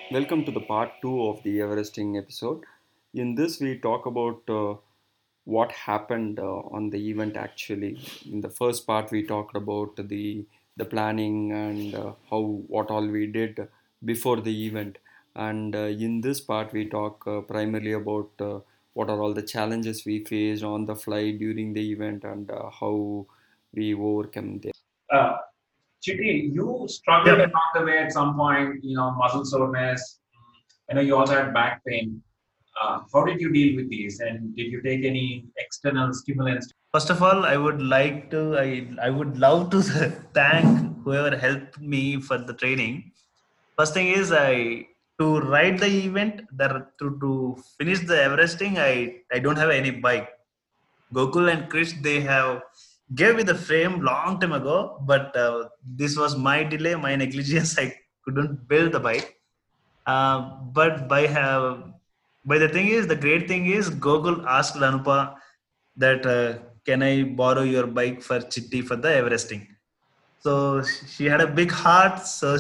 Welcome to the part two of the Everesting episode. In this, we talk about what happened on the event actually. In the first part, we talked about the planning and how what all we did before the event. And in this part, we talk primarily about what are all the challenges we faced on the flight during the event and how we overcome them. Uh, Chitty, you struggled Yep. along the way at some point, muscle soreness. You also had back pain. How did you deal with these? And did you take any external stimulants? First of all, I would love to thank whoever helped me for the training. First thing is to ride the event, to finish the Everesting, I don't have any bike. Gokul and Krish, they have gave me the frame long time ago, but this was my delay, my negligence. I couldn't build the bike. But by the thing is, the great thing is, Gokul asked Anupa that can I borrow your bike for Chitti for the Everesting. So she had a big heart, so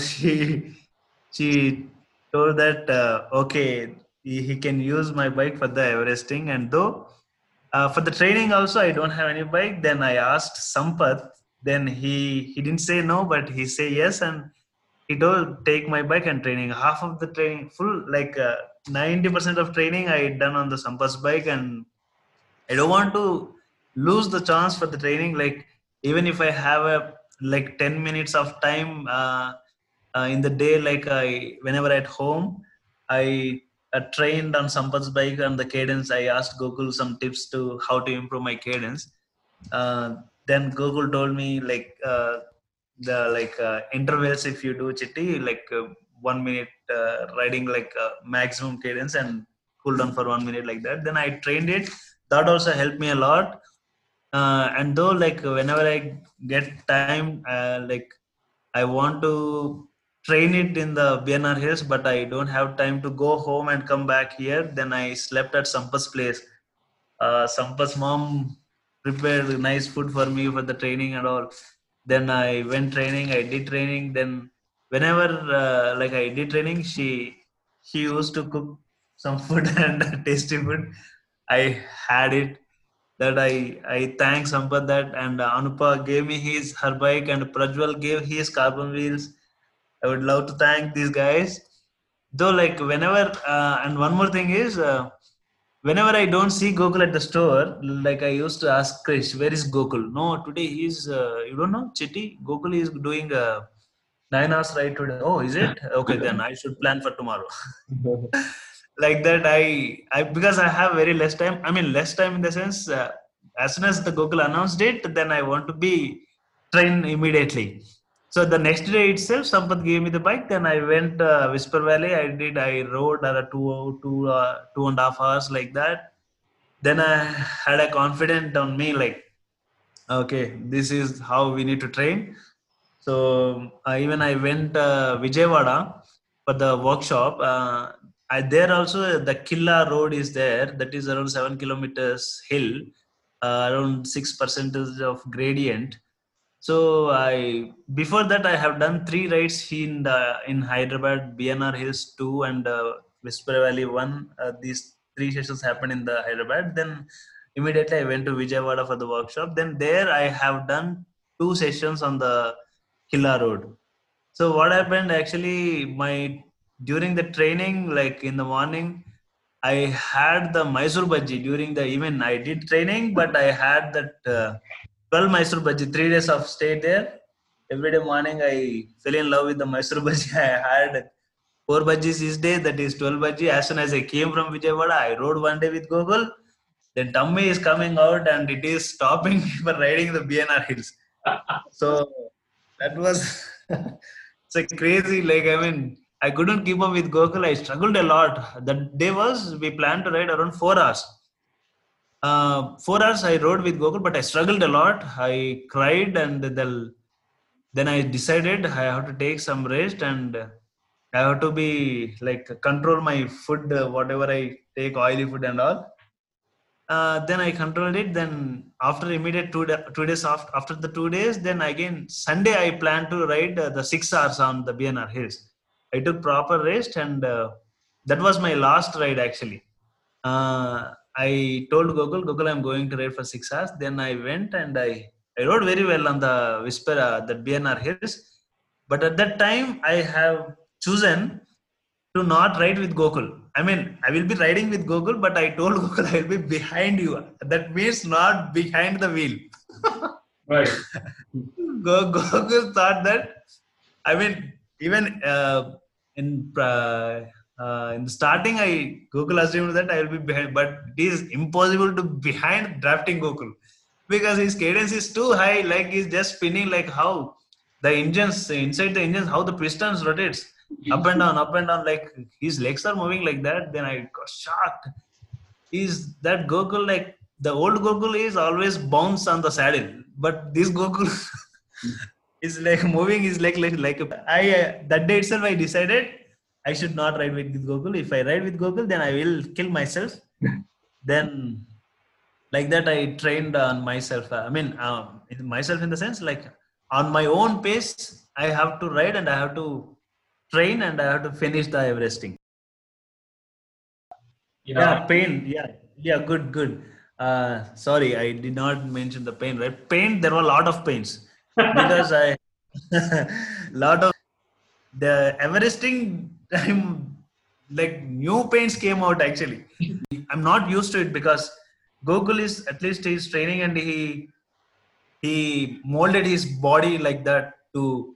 she told that okay, he can use my bike for the Everesting. And though for the training also I don't have any bike, then I asked Sampath. Then he didn't say no, but he say yes, and he told take my bike and training. Half of the training, full like 90% of training I done on the Sampath's bike, and I don't want to lose the chance for the training. Like even if I have a like 10 minutes of time in the day, like I whenever at home, I trained on Sampath's bike on the cadence. I asked Gokul some tips to how to improve my cadence. Uh, then Gokul told me like the intervals if you do chitti like 1 minute riding like maximum cadence and cool down for 1 minute like that. Then I trained it. That also helped me a lot. And though like whenever I get time, like I want to train it in the BNR Hills, but I don't have time to go home and come back here. Then I slept at Sampath's place. Sampath's mom prepared nice food for me for the training and all. Then I went training. I did training. Then whenever like I did training, she used to cook some food and tasty food. I had it. That I thank Sampath that, and Anupa gave me his her bike and Prajwal gave his carbon wheels. I would love to thank these guys. Though like whenever and one more thing is whenever I don't see Gokul at the store, like I used to ask Krish, where is Gokul? No, today he's you don't know Chitti. Gokul is doing 9 hours ride today. Oh, is it? Okay, then I should plan for tomorrow. Like that, I because I have very less time. I mean, less time in the sense as soon as the Gokul announced it, then I want to be train immediately. So the next day itself, Sampath gave me the bike. Then I went Whisper Valley. I rode 2.5 hours like that. Then I had a confidence on me like, okay, this is how we need to train. So even I went Vijayawada for the workshop. There also the Killa road is there. That is around 7 kilometers hill, around 6% of gradient. So I before that I have done 3 rides in Hyderabad, BNR Hills 2 and Whisper Valley 1. These 3 sessions happened in the Hyderabad. Then immediately I went to Vijayawada for the workshop. Then there I have done 2 sessions on the Killa Road. So what happened actually, my during the training, like in the morning, I had the Mysore bhaji during the even I did training, but I had that 12 Mysore bhaji, 3 days of stay there. Every day morning, I fell in love with the Mysore bhaji. I had 4 bhajis each day, that is 12 bhaji. As soon as I came from Vijayawada, I rode one day with Google. The tummy is coming out and it is stopping me for riding the BNR hills. So that was it's a crazy. Like I mean, I couldn't keep up with Gokul. I struggled a lot. The day was we planned to ride around 4 hours. 4 hours I rode with Gokul, but I struggled a lot. I cried, and then I decided I have to take some rest, and I have to be like control my food, whatever I take, oily food and all. Then I controlled it. Then after immediate 2 days after the 2 days, then again Sunday I plan to ride the 6 hours on the BNR hills. I took proper rest, and that was my last ride actually. I told Google, I'm going to ride for 6 hours. Then I went and I rode very well on the Whisper, the BNR hills. But at that time, I have chosen to not ride with Gokul. I mean, I will be riding with Gokul, but I told Gokul I will be behind you. That means not behind the wheel. Right. Gokul thought that. I mean, even in the starting, Gokul assumed that I will be behind, but it is impossible to behind drafting Gokul because his cadence is too high. Like he's just spinning, like how the engines inside the engines, how the pistons rotates up and down. Like his legs are moving like that. Then I got shocked. Is that Gokul like the old Gokul is always bounce on the saddle, but this Gokul is like moving his leg like I that day itself I decided I should not ride with Gokul. If I ride with Gokul, then I will kill myself. Then like that I trained on myself. I mean, myself in the sense like on my own pace. I have to ride and I have to train and I have to finish the Everesting. You know, Yeah, pain. Yeah, good. Sorry, I did not mention the pain. Right, pain. There were a lot of pains because I lot of the Everesting time, like new pains came out actually. I'm not used to it because Gokul is at least he's training and he molded his body like that to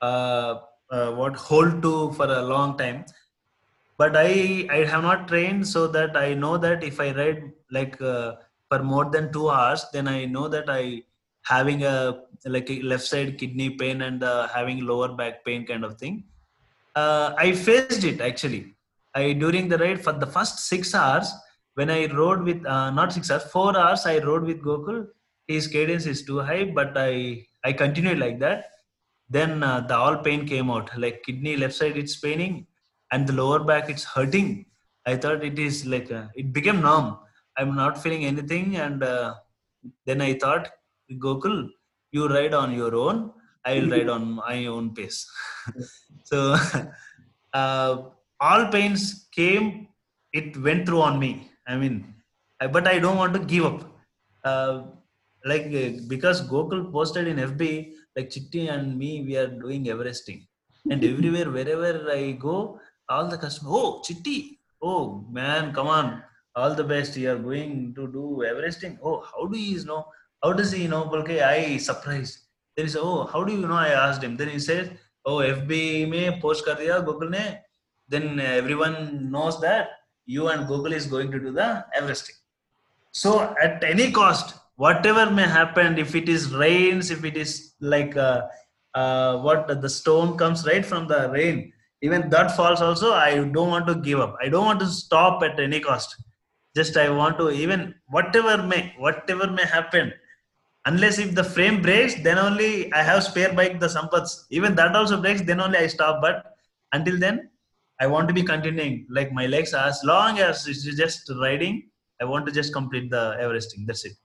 what hold to for a long time. But I have not trained so that I know that if I ride like for more than 2 hours, then I know that I having a like a left side kidney pain and having lower back pain kind of thing. I faced it actually. I during the ride for the first 6 hours when I rode with not 6 hours, 4 hours I rode with Gokul. His cadence is too high, but I continued like that. Then the all pain came out. Like kidney left side it's paining, and the lower back it's hurting. I thought it is like it became numb. I'm not feeling anything, and then I thought, Gokul, you ride on your own. I will ride on my own pace. So uh, all pains came, it went through on me. I mean, but I don't want to give up. Uh, because Gokul posted in FB, like Chitti and me, we are doing Everesting. And everywhere, wherever I go, all the customers, oh, Chitti, oh man, come on, all the best. You are going to do Everesting. Oh, how do you know? How does he know? Okay, I surprised. Then he said, oh, how do you know? I asked him. Then he said, oh, FB में post कर दिया Google ने. Then everyone knows that you and Google is going to do the Everesting. So at any cost, whatever may happen, if it is rains, if it is like what the stone comes right from the rain, even that falls also, I don't want to give up. I don't want to stop at any cost. Just I want to even whatever may happen. Unless if the frame breaks, then only I have spare bike the Sampaths. Even that also breaks, then only I stop. But until then, I want to be continuing. Like my legs, as long as it's just riding, I want to just complete the Everesting. That's it.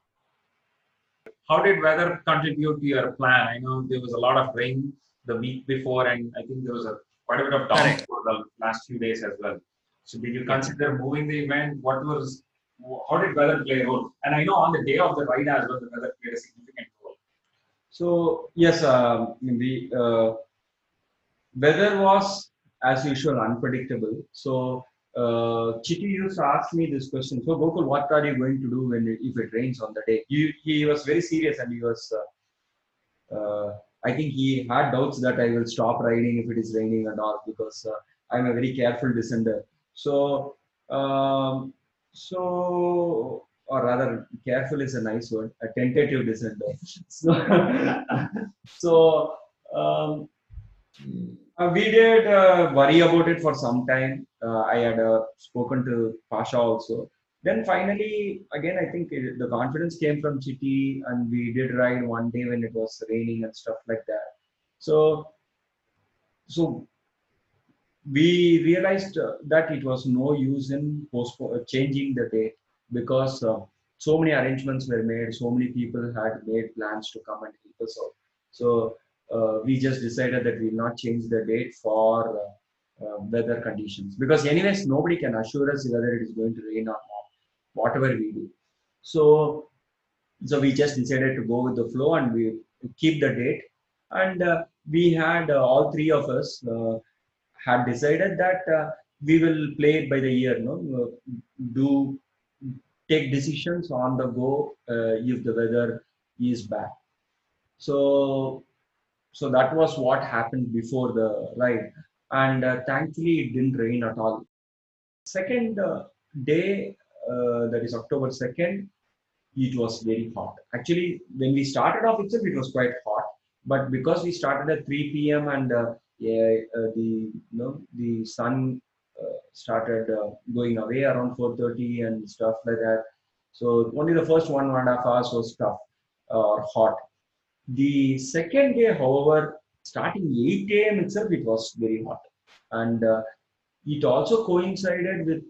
how did weather contribute to your plan? I know there was a lot of rain the week before, and I think there was a quite a bit of Correct. downpour the last few days as well. So, did you consider moving the event? How did weather play a role? And I know on the day of the ride as well, the weather played a significant role. So yes, the weather was as usual unpredictable. So Chitti used to ask me this question. So Gokul, what are you going to do if it rains on the day? He was very serious and he was. I think he had doubts that I will stop riding if it is raining and all because I'm a very careful descender. So, or rather, careful is a nice word. A tentative descender. So, um, we did worry about it for some time. I had spoken to Pasha also. Then finally, again, I think the confidence came from Chitti, and we did ride one day when it was raining and stuff like that. So, so we realized that it was no use in changing the date because so many arrangements were made, so many people had made plans to come and help us out. So we just decided that we will not change the date for weather conditions, because anyways nobody can assure us whether it is going to rain or not, whatever we do. So we just decided to go with the flow, and we keep the date. And we had all three of us had decided that we will play it by the ear, no, do take decisions on the go if the weather is bad. So that was what happened before the ride, and thankfully it didn't rain at all. Second day, that is October 2nd, it was very hot. Actually, when we started off itself, it was quite hot. But because we started at 3 p.m. and yeah, the sun started going away around 4:30 and stuff like that. So only the first 1.5 hours was tough or hot. The second day, however, starting 8 a.m. itself, it was very hot, and it also coincided with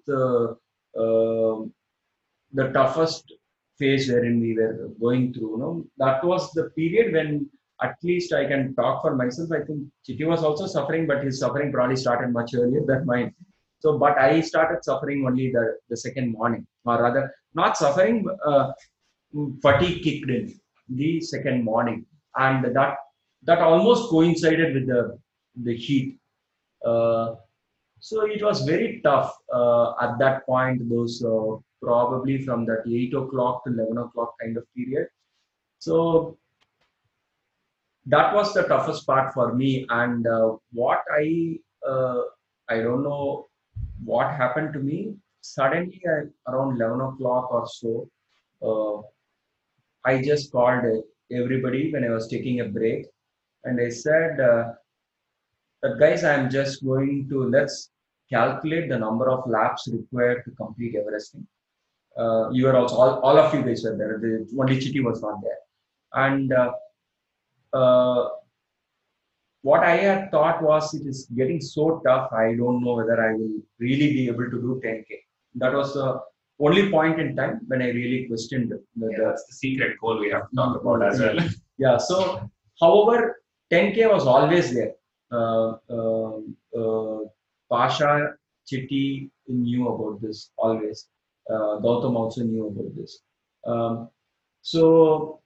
the toughest phase wherein we were going through. No, that was the period when, at least I can talk for myself, I think Chitti was also suffering, but his suffering probably started much earlier than mine. So, but I started suffering only the second morning, or rather, not suffering. Fatigue kicked in the second morning, and that almost coincided with the heat. Uh, so it was very tough at that point. Those probably from that 8 o'clock to 11 o'clock kind of period. So that was the toughest part for me. And what I don't know what happened to me. Suddenly, around 11 o'clock or so, uh, I just called everybody when I was taking a break, and I said that guys, I'm just going to let's calculate the number of laps required to complete Everesting. You were also all of you guys were there. Only Chitti was not there, and uh, what I had thought was it is getting so tough. I don't know whether I will really be able to do 10K. That was the only point in time when I really questioned Yeah, that's the secret goal we have to talk about as well. Yeah. So, however, 10K was always there. Pasha, Chitti knew about this always. Gautam also knew about this. Um, so,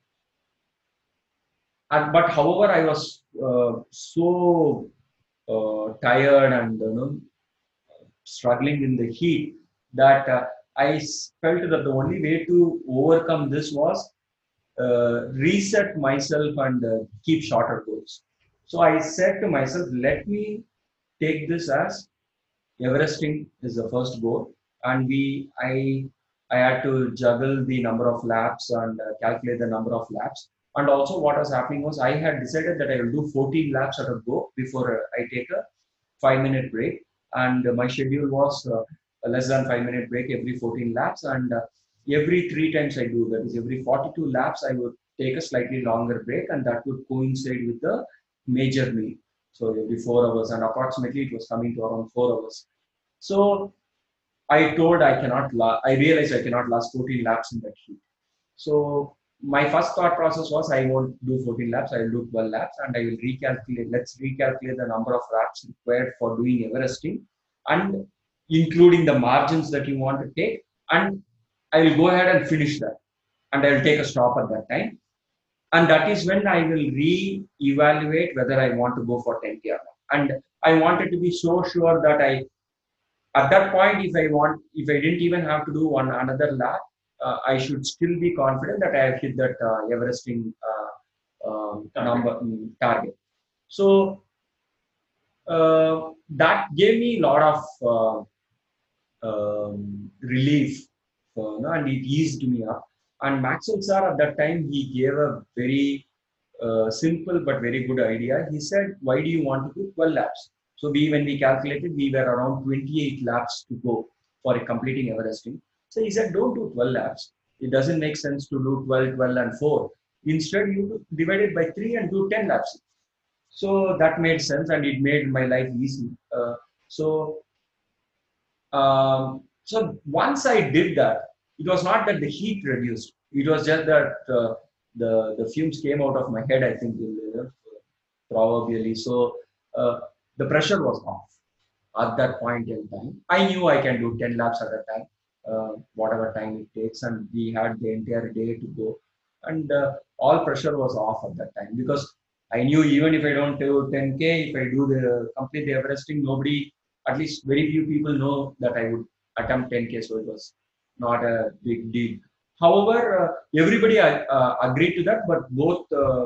but however, I was so tired and struggling in the heat that felt that the only way to overcome this was reset myself and keep shorter goals. So I said to myself, let me take this as Everesting is the first goal, and I had to juggle the number of laps and calculate the number of laps. And also, what was happening was I had decided that I will do 14 laps at a go before I take a 5 minute break. And my schedule was less than 5 minute break every 14 laps, and every three times I do that is every 42 laps I would take a slightly longer break, and that would coincide with the major meal. So every 4 hours, and approximately it was coming to around 4 hours. So I told I cannot. I realized I cannot last 14 laps in that heat. So my first thought process was I won't do 14 laps. I will do 12 laps, and I will recalculate. Let's recalculate the number of laps required for doing Everesting, and including the margins that you want to take. And I will go ahead and finish that, and I will take a stop at that time. And that is when I will re-evaluate whether I want to go for 10K or not. And I wanted to be so sure that at that point, if I didn't even have to do another lap, I should still be confident that I have hit that Everesting number target. So that gave me a lot of relief, and it eased me up. And Maxwell sir at that time, he gave a very simple but very good idea. He said, "Why do you want to do 12 laps?" So when we calculated, we were around 28 laps to go for completing Everesting. So he said, "Don't do 12 laps. It doesn't make sense to do 12, 12, and 4. Instead, you divide it by 3 and do 10 laps." So that made sense, and it made my life easy. So so once I did that, it was not that the heat reduced. It was just that the fumes came out of my head, I think, probably. So the pressure was off. at that point in time. I knew I can do 10 laps at a time, whatever time it takes, and we had the entire day to go. And all pressure was off at that time because I knew even if I don't do 10K, if I do the complete the Everesting, nobody, at least very few people know that I would attempt 10K, so it was not a big deal. However, everybody agreed to that, but both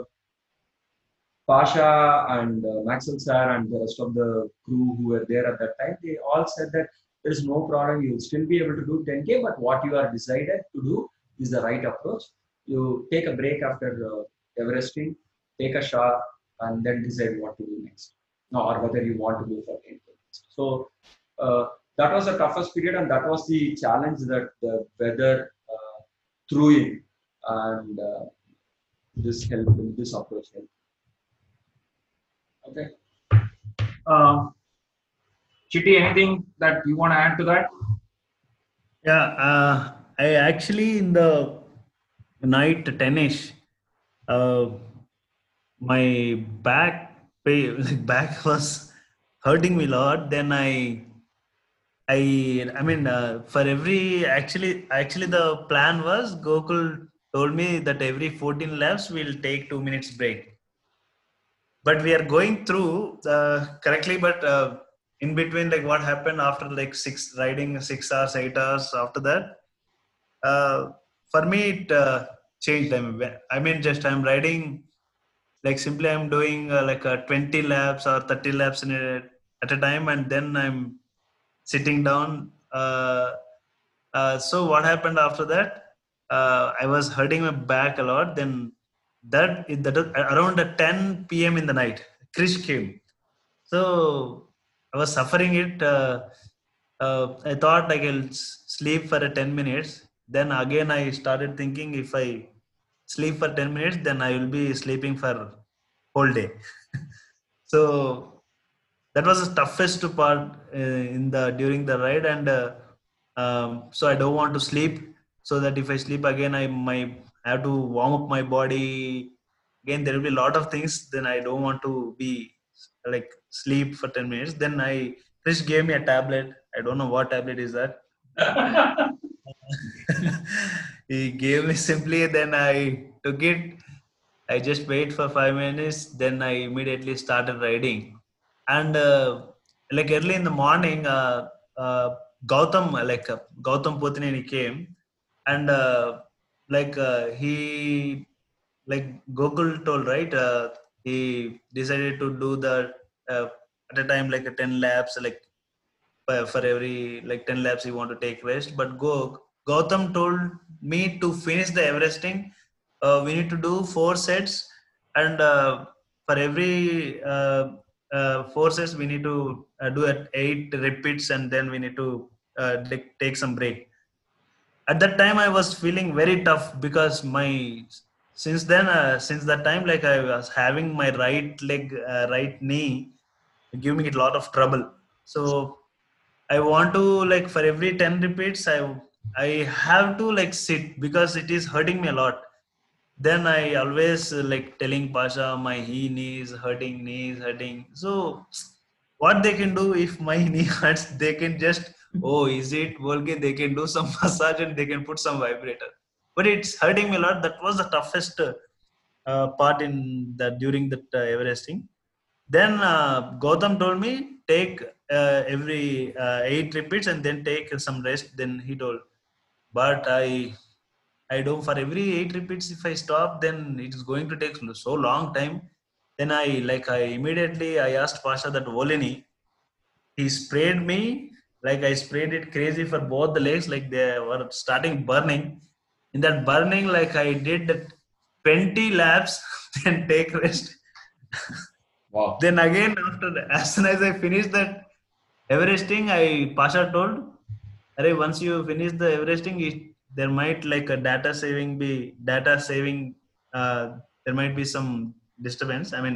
Pasha and Maxwell sir and the rest of the crew who were there at that time, they all said that there is no problem. You'll still be able to do 10K, but what you are decided to do is the right approach. You take a break after Everesting, take a shower, and then decide what to do next, no, or whether you want to go for 10K next. So that was the toughest period, and that was the challenge that the weather threw in, and this helped. This approach helped. Okay. Chitty, anything that you want to add to that? Yeah, I actually in the night 10ish, my back was hurting me a lot. Then I mean, for actually the plan was Gokul told me that every 14 laps we'll take 2 minutes break. But we are going through correctly, but in between, like what happened after like riding 6 hours, 8 hours after that, for me it changed. I mean, just I'm riding like simply I'm doing like 20 laps or 30 laps at a time, and then I'm sitting down. So what happened after that? I was hurting my back a lot. Then that around 10 p.m. in the night, Krish came. So I was suffering it. I thought like I'll sleep for 10 minutes. Then again I started thinking if I sleep for 10 minutes, then I will be sleeping for whole day. So that was the toughest part in the during the ride, and so I don't want to sleep, so that if I sleep again I have to warm up my body again. There will be a lot of things, then I don't want to be like sleep for 10 minutes. Then Chris gave me a tablet. I don't know what tablet is that. He gave me simply, then I took it. I just wait for 5 minutes, then I immediately started riding. And like early in the morning, Gautam Pothineni came, and like Gokul told, right? He decided to do the uh, at a time like 10 laps, like for every like 10 laps he want to take rest. But Gautam told me to finish the Everesting. We need to do 4 sets, and for every 4 sets we need to do at 8 repeats, and then we need to take some break. At that time I was feeling very tough because my since that time, like I was having my right leg, right knee giving it a lot of trouble. So I want to, like, for every 10 repeats, I have to like sit because it is hurting me a lot. Then I always like telling Pasha my knee is hurting, knee is hurting. So what they can do if my knee hurts, they can just, oh, is it okay? They can do some massage and they can put some vibrator. But it's hurting me a lot. That was the toughest part in the during the Everesting. Then Gautam told me take every 8 repeats and then take some rest. Then he told, but I don't, for every 8 repeats if I stop, then it is going to take so long time. Then I immediately I asked Pasha that Volini, he sprayed me, like I sprayed it crazy for both the legs, like they were starting burning. In that burning, like I did 20 laps, then take rest. Wow. Then again, as soon as I finished that Everesting, Pasha told, "Arey, once you finish the Everesting, there might like a data saving. There might be some disturbance. I mean,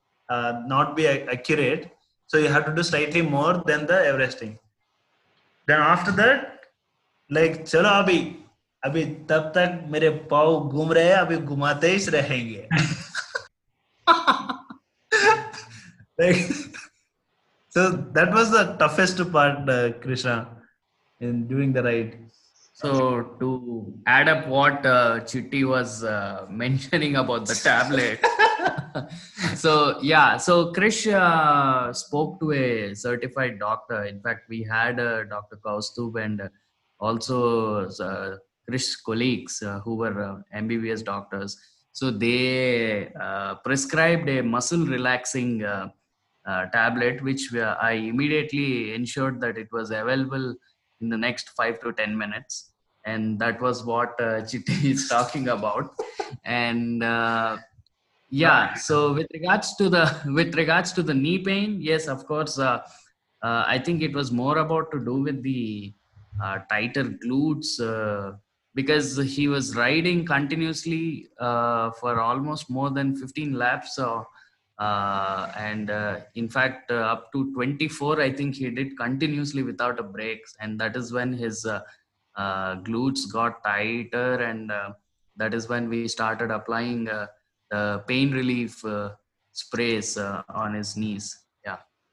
not be accurate. So you have to do slightly more than the Everesting. Then after that, like चलो अभी तब तक मेरे पाँव घूम रहे हैं, अभी घुमाते ही रहेंगे." Like So that was the toughest part, Krishna, in during the ride. So to add up what Chitti was mentioning about the tablet. So yeah, so Krish spoke to a certified doctor. In fact, we had Dr. Kaustub and also Krish's colleagues who were MBBS doctors. So they prescribed a muscle relaxing tablet, which I immediately ensured that it was available in the next 5 to 10 minutes, and that was what Chitti is talking about. And yeah, so with regards to the knee pain, yes, of course, I think it was more about to do with the tighter glutes, because he was riding continuously for almost more than 15 laps. So and in fact, up to 24, I think he did continuously without a break, and that is when his glutes got tighter, and that is when we started applying the pain relief sprays on his knees. Yeah.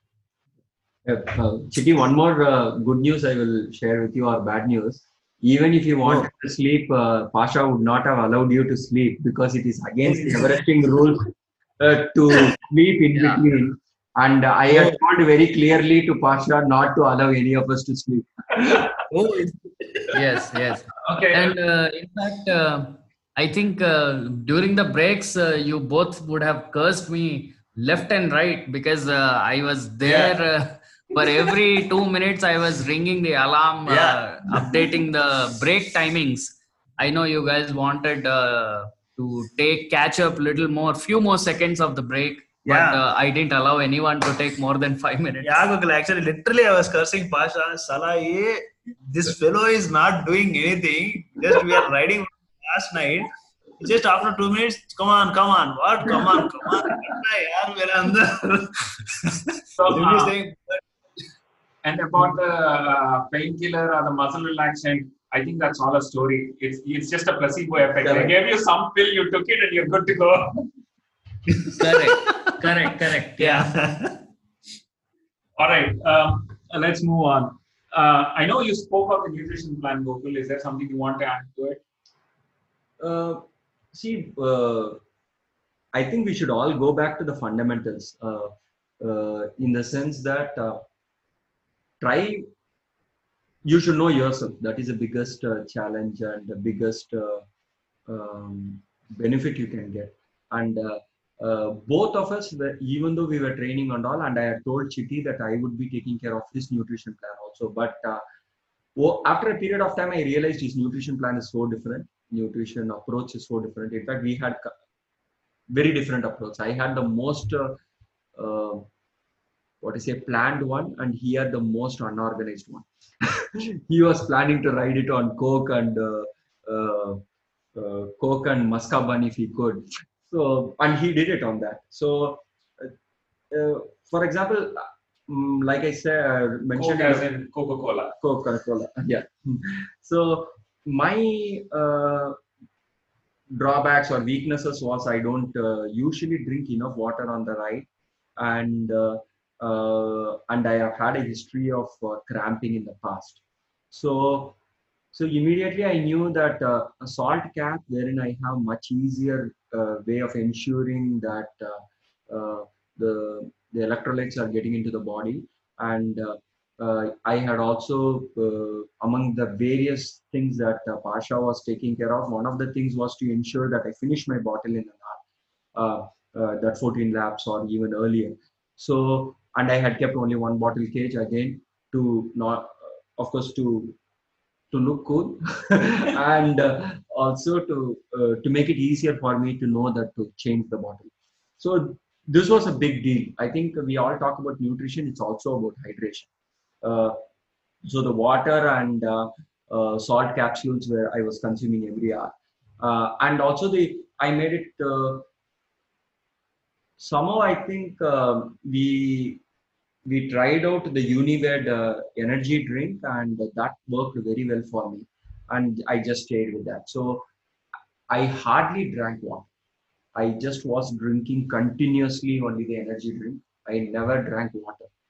Chitty, one more good news I will share with you, or bad news. Even if you wanted to sleep, Pasha would not have allowed you to sleep because it is against the Everesting rules to sleep in Yeah. between. And I had told very clearly to Pasha not to allow any of us to sleep. Yes, yes. Okay. And in fact, I think during the breaks, you both would have cursed me left and right, because I was there for every 2 minutes. I was ringing the alarm, updating the break timings. I know you guys wanted to catch up little more, few more seconds of the break, but Yeah. I didn't allow anyone to take more than 5 minutes. Yeah, Gokul, actually, literally, I was cursing Pasha. Salah, this fellow is not doing anything. Just we are riding last night. Just after 2 minutes, come on, what? Come on. Yaar, mere andar. So, Literally saying, and about the painkiller or the muscle relaxant, I think that's all a story. It's just a placebo effect. They gave you some pill, you took it, and you're good to go. Correct. yeah. All right, let's move on. I know you spoke of the nutrition plan, Gokul. Is there something you want to add to it? See, I think we should all go back to the fundamentals in the sense that you should know yourself. That is the biggest challenge and the biggest benefit you can get. And both of us, even though we were training and all, and I had told Chitti that I would be taking care of his nutrition plan also. But after a period of time, I realized his nutrition plan is so different. Nutrition approach is so different. In fact, we had very different approach. I had the most planned one, and he had the most unorganized one. He was planning to ride it on Coke and Muscabun if he could. So, and he did it on that. So, for example, like I said, mentioned Coke as in Coca-Cola. Coca-Cola. Yeah. So my drawbacks or weaknesses was I don't usually drink enough water on the ride, and I have had a history of cramping in the past. So immediately I knew that a salt cap, wherein I have much easier way of ensuring that the electrolytes are getting into the body, and I had also among the various things that Pasha was taking care of, one of the things was to ensure that I finish my bottle in an hour, that 14 laps or even earlier. So, and I had kept only one bottle cage again to not, of course, to look cool and also to make it easier for me to know that to change the bottle. So this was a big deal. I think we all talk about nutrition. It's also about hydration. So the water and salt capsules where I was consuming every hour, and also I made it somehow. I think we tried out the Univad energy drink, and that worked very well for me, and I just stayed with that. So I hardly drank water. I just was drinking continuously only the energy drink. I never drank water.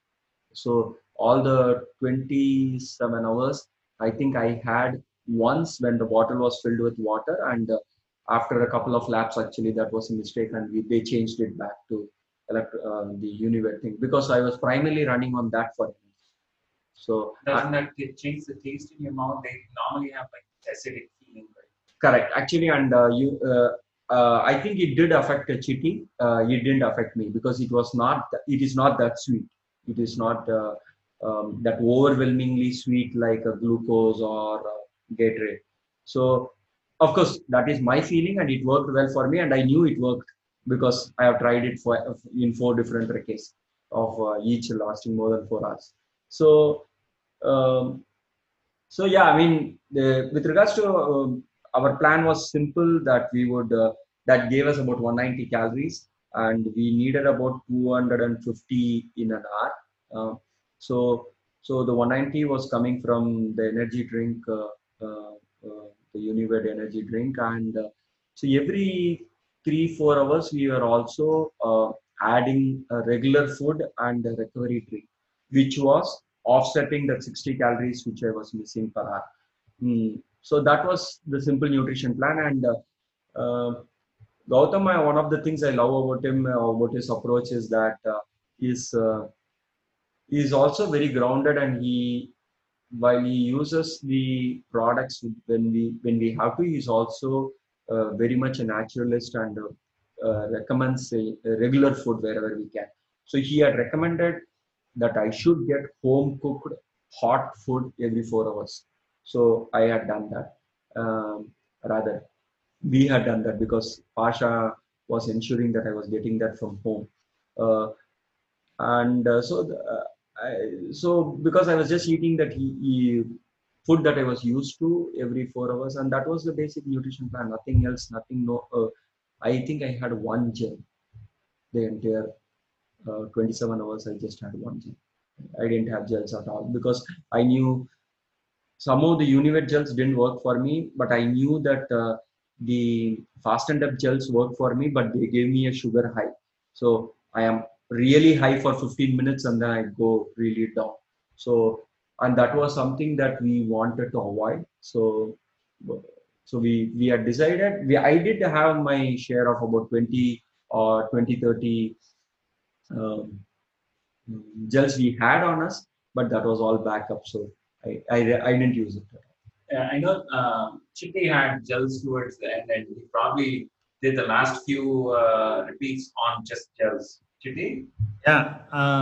So all the 27 hours, I think I had once when the bottle was filled with water, and after a couple of laps, actually that was a mistake, and they changed it back to the Univet thing because I was primarily running on that for. So Doesn't that change the taste in your mouth? They normally have like acidic feeling, right? correct, actually, and I think it did affect a Chitty. It didn't affect me because it was not. It is not that sweet. It is not that overwhelmingly sweet like a glucose or Gatorade. So, of course, that is my feeling, and it worked well for me, and I knew it worked because I have tried it in 4 different recces of each lasting more than 4 hours. So. Um, so yeah, I mean, with regards to our plan was simple that we would that gave us about 190 calories, and we needed about 250 in an hour. Uh, so the 190 was coming from the energy drink, the Univad energy drink, and so every 3-4 hours we were also adding a regular food and a recovery drink, which was offsetting that 60 calories which I was missing per hour. So that was the simple nutrition plan. And Gautam, one of the things I love about him, about his approach, is that he's he's also very grounded, and while he uses the products when we have to, he's also very much a naturalist and recommends a regular food wherever we can. So he had recommended that I should get home cooked hot food every 4 hours. So I had done that. Rather, we had done that because Pasha was ensuring that I was getting that from home. Uh, and so because I was just eating that food that I was used to every 4 hours, and that was the basic nutrition plan. Nothing else. Nothing. No. I think I had one gel the entire 27 hours. I just had one gel. I didn't have gels at all because I knew somehow the Univet gels didn't work for me, but I knew that the fast and up gels worked for me, but they gave me a sugar high. So I am really high for 15 minutes and then I go really down. So, and that was something that we wanted to avoid. So we had decided, I did have my share of about 20 or 20, 30 um, gels we had on us, but that was all backup. So I didn't use it. I know Chitti had gels towards the end, and he probably did the last few repeats on just gels. Chitti? Yeah.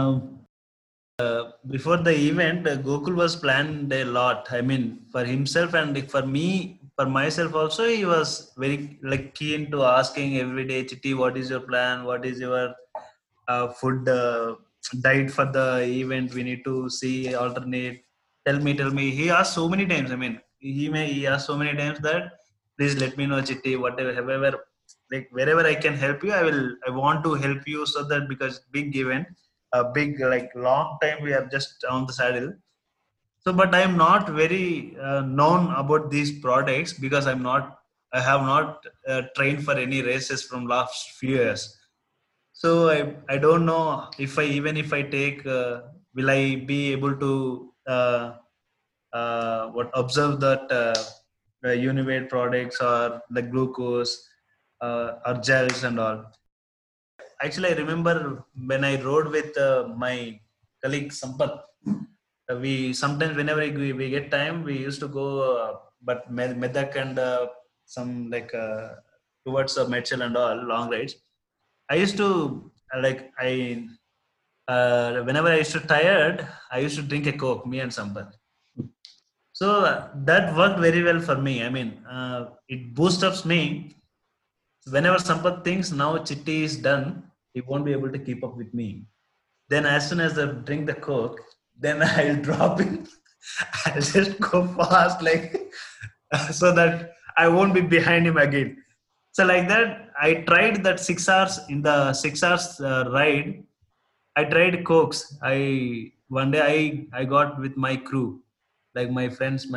Before the event, Gokul was planned a lot. I mean, for himself and for me, for myself also, he was very like keen to asking every day, Chitti, what is your plan? What is your food diet for the event? We need to see alternate. Tell me. He asked so many times. I mean, he asked so many times that please let me know, Chitti, whatever, however, like wherever I can help you, I want to help you so that because big event, a big like long time we are just on the saddle. So but I am not very known about these products because I have not trained for any races from last few years. So I don't know if I even if I take will I be able to what observe that the Univate products or the glucose or gels and all. Actually, I remember when I rode with my colleague Sampath. We sometimes, whenever we get time, we used to go, but Medak and some like towards Metchel and all long rides. I used to whenever I used to tired, I used to drink a Coke, me and Sampath. So that worked very well for me. I mean, it boosts up me. Whenever Sampath thinks now Chitti is done, he won't be able to keep up with me. Then as soon as I drink the Coke, then I'll drop it. I'll just go fast, like so that I won't be behind him again. So like that, I tried that 6 hours in the 6 hours ride. I tried Cokes. I one day I got with my crew, like my friends.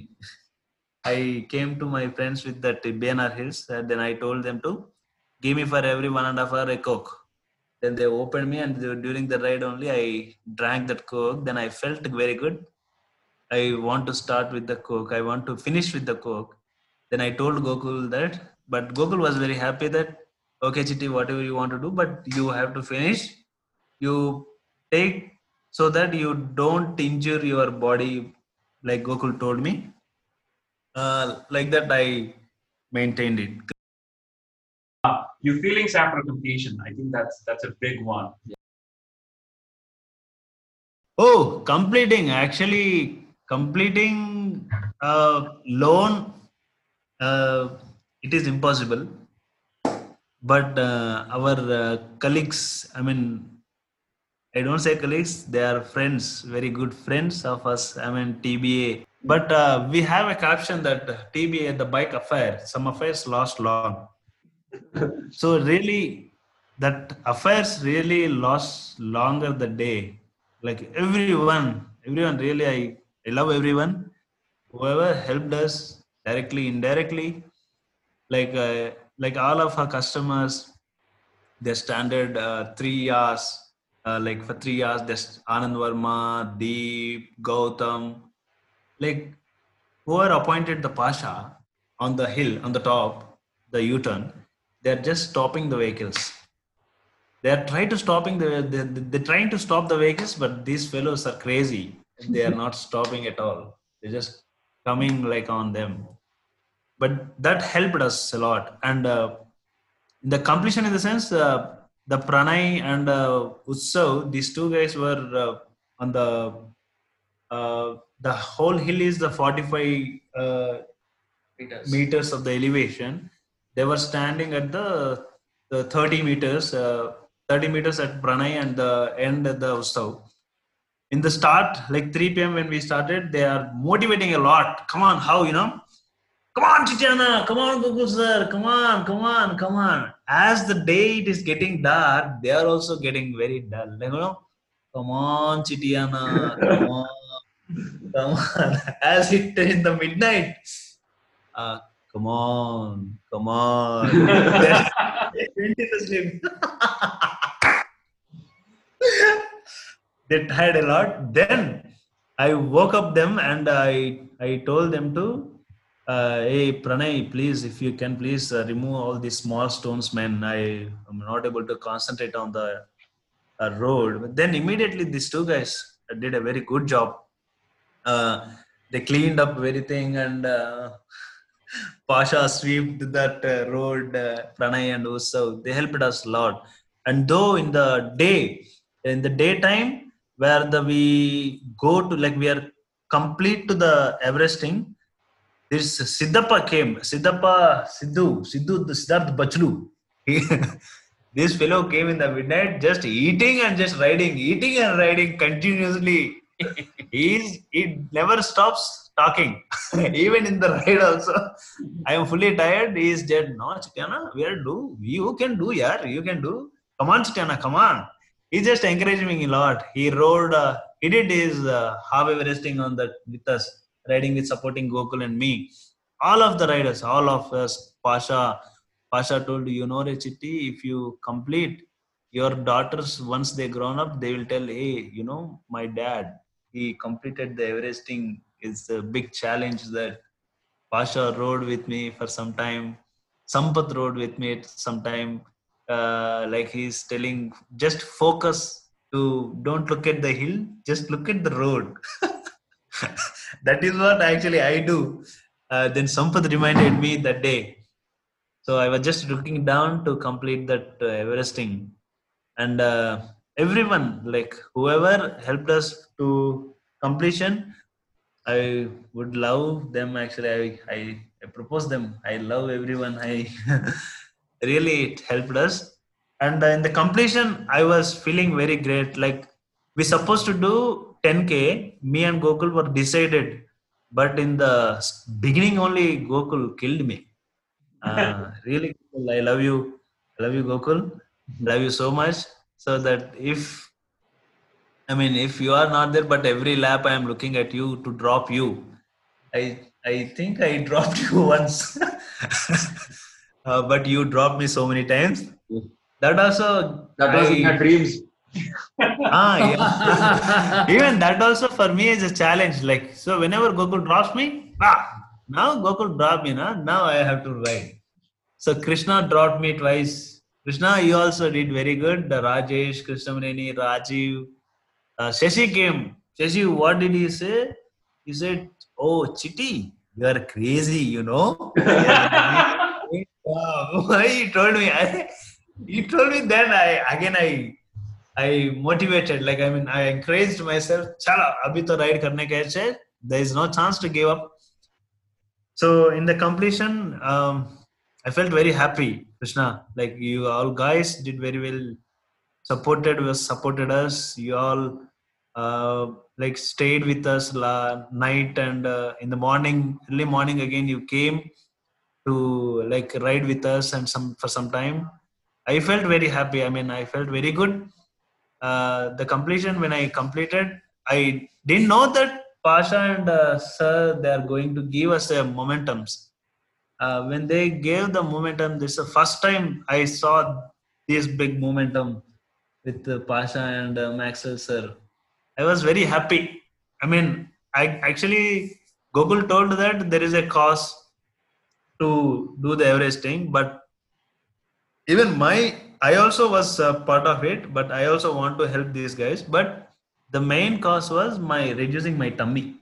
I came to my friends with that BNR Hills. Then I told them to give me for every 1.5 hour a Coke. Then they opened me, and during the ride only I drank that Coke. Then I felt very good. I want to start with the Coke. I want to finish with the Coke. Then I told Gokul that, but Gokul was very happy that, okay, Chitti, whatever you want to do, but you have to finish. You take so that you don't injure your body, like Gokul told me. Like that, I maintained it. Your feelings after completion. I think that's a big one. Oh, completing loan, it is impossible. But our colleagues, I mean, I don't say colleagues, they are friends, very good friends of us. I mean, TBA. But we have a caption that TBA, the bike affair, some affairs last long. So really, that affairs really lost longer the day. Like everyone really, I love everyone. Whoever helped us directly, indirectly, like like all of our customers, their standard 3 hours, like for 3 hours, there's Anand Verma, Deep, Gautam, like whoever appointed the Pasha on the hill, on the top, the U-turn, they're just stopping the vehicles. They're trying to they're trying to stop the vehicles, but these fellows are crazy. They are not stopping at all. They're just coming like on them. But that helped us a lot. And the completion in the sense, the Pranay and Utsav, these two guys were on the whole hill is the 45 meters of the elevation. They were standing at the 30 meters, 30 meters at Pranay and the end at the Utsav. In the start, like 3 p.m. when we started, they are motivating a lot. Come on, how, come on, Chichana, come on, Gokul sir, come on, come on, come on. As the day it is getting dark, they are also getting very dull. Like, come on, Chitiana, come on, come on. As it in the midnight, uh, come on, come on. They went in the sleep. They tired a lot. Then I woke up them and I told them to, hey Pranay, please, if you can, please remove all these small stones, man. I am not able to concentrate on the road. But then immediately these two guys did a very good job. They cleaned up everything, and Pasha swept that road, Pranay and Usav. They helped us a lot. And though in the daytime, where we go to, like we are complete to the Everesting, this Siddhappa came. Sidhu, the Siddharth Bachlu. This fellow came in the midnight, just eating and just eating and riding continuously. He never stops talking. Even in the ride also. I am fully tired. He is dead. No, Chitana, you can do, yeah, you can do. Come on, Chitana, come on. He just encouraged me a lot. He rode, he did his half Everesting on that with us, riding with supporting Gokul and me. All of the riders, all of us, Pasha told, Chitti, if you complete, your daughters, once they grown up, they will tell, hey, my dad, he completed the Everesting. It's a big challenge that Pasha rode with me for some time. Sampath rode with me at some time. Like he's telling, just focus to don't look at the hill, just look at the road. That is what actually I do. Then Sampath reminded me that day. So I was just looking down to complete that Everesting. And everyone, like whoever helped us to completion, I would love them. Actually, I propose them. I love everyone. I really, it helped us. And in the completion, I was feeling very great. Like we supposed to do 10K. Me and Gokul were decided, but in the beginning only, Gokul killed me. Really, I love you. I love you, Gokul. Love you so much. So that if you are not there, but every lap I am looking at you to drop you. I think I dropped you once, but you dropped me so many times. that also That was in your dreams. yeah. Even that also for me is a challenge. Like, so whenever Gokul drops me, now Gokul drop me, now I have to ride. So Krishna dropped me twice. Krishna, you also did very good. The Rajesh, Krishnamurni, Rajiv, Shashi came. Shashi, what did he say? He said, "Oh, Chitty, you are crazy, you know." Why he told me? He told me. Then I motivated. Like, I mean, I encouraged myself. Chala, abhi to ride karne ka hai. There is no chance to give up. So in the completion, I felt very happy, Krishna. Like, you all guys did very well. Supported us. You all like stayed with us night, and in the morning, early morning again, you came to like ride with us and some for some time. I felt very happy. I mean, I felt very good. The completion, when I completed, I didn't know that Pasha and Sir, they are going to give us a momentums. When they gave the momentum, this is the first time I saw this big momentum with Pasha and Maxwell Sir. I was very happy. I mean, I actually Google told that there is a cause to do the Everesting, but even I also was part of it, but I also want to help these guys. But the main cause was my reducing my tummy.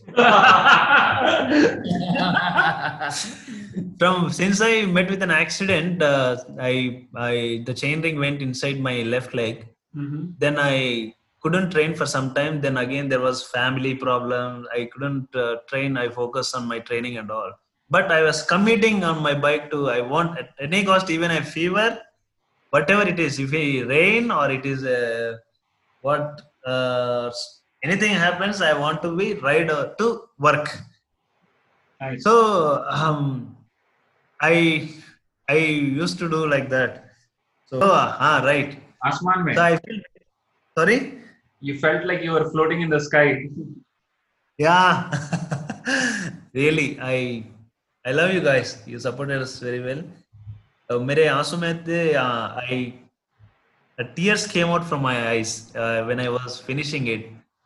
From since I met with an accident, I the chain ring went inside my left leg. Then I couldn't train for some time. Then again there was family problem. I couldn't train. I focused on my training and all. But I was committing on my bike to. I want at any cost, even a fever, whatever it is. If it rain or it is what anything happens, I want to be ride to work. Nice. So I I used to do like that. So right. Asman mein, So I feel sorry. you felt like you were floating in the sky. Yeah. Really, I love you guys. You supported us very well. मेरे आंसू में थे, I tears came out from my eyes when I was finishing it.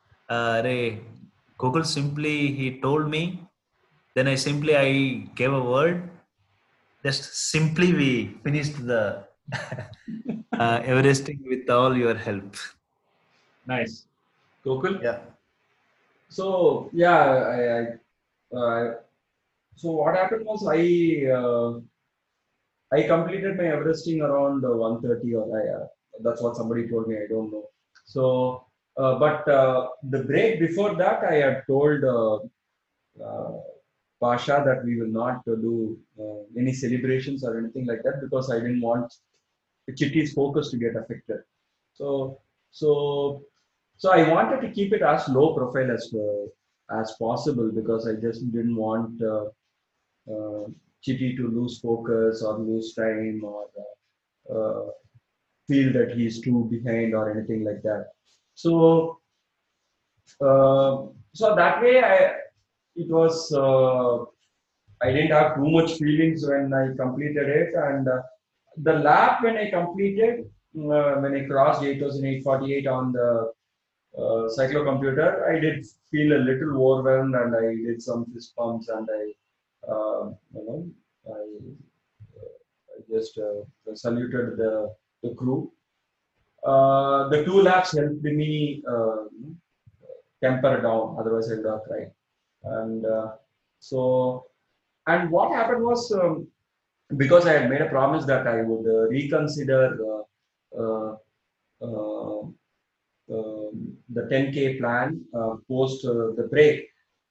Google simply he told me. Then I gave a word. Just simply we finished the Everesting with all your help. Nice. Gokul? Yeah. So yeah, so what happened was I completed my Everesting around 1:30, or that's what somebody told me. I don't know. So, but the break before that, I had told uh, Pasha that we will not do any celebrations or anything like that, because I didn't want Chitty's focus to get affected. So, so, so I wanted to keep it as low profile as possible, because I just didn't want Chitty to lose focus or lose time, or feel that he's too behind or anything like that. So, so that way, it was. I didn't have too much feelings when I completed it, and the lap when I completed, when I crossed 8,848 on the cyclocomputer, I did feel a little overwhelmed, and I did some fist pumps, and I just saluted the crew. The 2 laps helped me temper down, otherwise I would have cried. And so, and what happened was, because I had made a promise that I would reconsider the 10K plan post the break.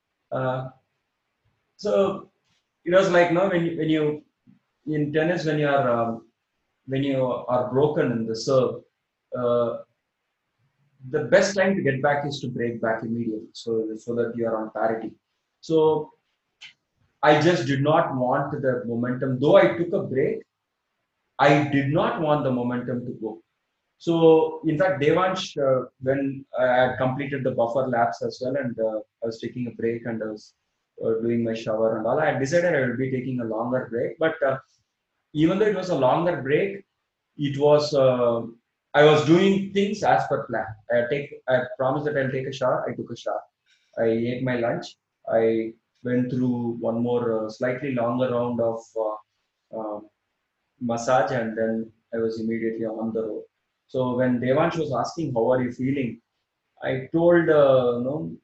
So it was like, no, when you in tennis, when you are broken in the serve, uh, the best time to get back is to break back immediately, so that you are on parity. So I just did not want the momentum. Though I took a break, I did not want the momentum to go. So in fact, Devansh, when I had completed the buffer laps as well, and I was taking a break, and I was doing my shower and all, I had decided I would be taking a longer break. But even though it was a longer break, it was I was doing things as per plan. I promised that I'll take a shower. I took a shower. I ate my lunch. I went through one more slightly longer round of uh, massage, and then I was immediately on the road. So when Devansh was asking how are you feeling, I told no,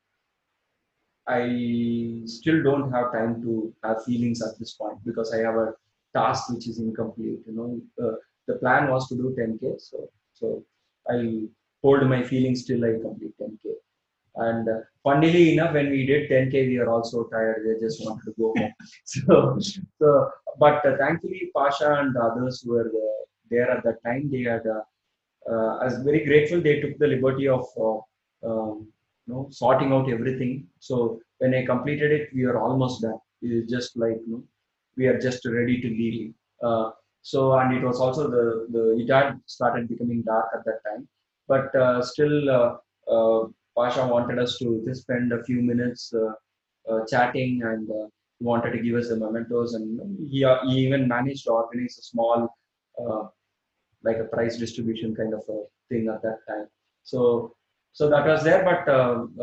I still don't have time to have feelings at this point because I have a task which is incomplete. The plan was to do 10K, so I hold my feelings till I complete 10K. And funnily enough, when we did 10K, we are also tired. We just wanted to go home. But thankfully, Pasha and others who were there at that time. They had, I was very grateful. They took the liberty of, sorting out everything. So when I completed it, we were almost done. It is just like, we are just ready to leave. And it was also it had started becoming dark at that time, but still. Pasha wanted us to just spend a few minutes chatting, and wanted to give us the mementos, and he even managed to organize a small, uh, like a prize distribution kind of a thing at that time. So, so that was there, but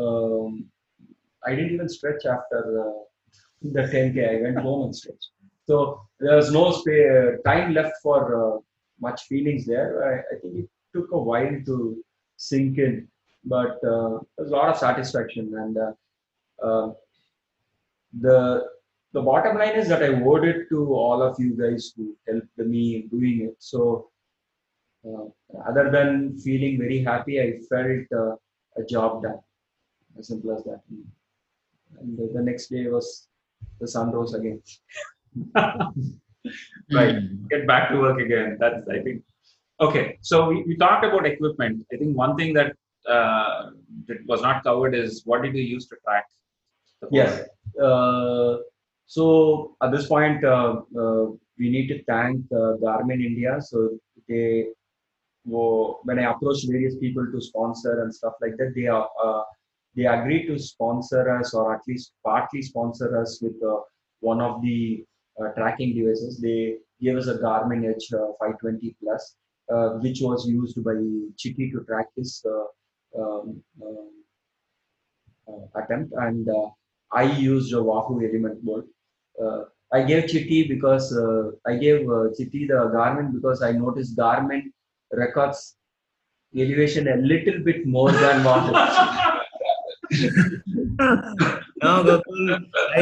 I didn't even stretch after the 10K. I went home and stretched. So there was no time left for much feelings there. I think it took a while to sink in, but there's a lot of satisfaction. And the the bottom line is that I owed it to all of you guys who helped me in doing it. So uh, other than feeling very happy, I felt a job done. As simple as that. And the next day was the sun rose again. Right. Get back to work again. That's, I think. Okay. So we talked about equipment. I think one thing that was not covered is what did you use to track the Yes. So at this point, we need to thank Garmin India. So they, when I approached various people to sponsor and stuff like that, they agreed to sponsor us, or at least partly sponsor us with one of the tracking devices. They gave us a Garmin Edge 520 Plus, which was used by Chitti to track his attempt, and I used a Wahoo Element Bolt. I gave Chitti because I gave Chitti the Garmin because I noticed Garmin records elevation a little bit more than Wahoo. No, Gokul,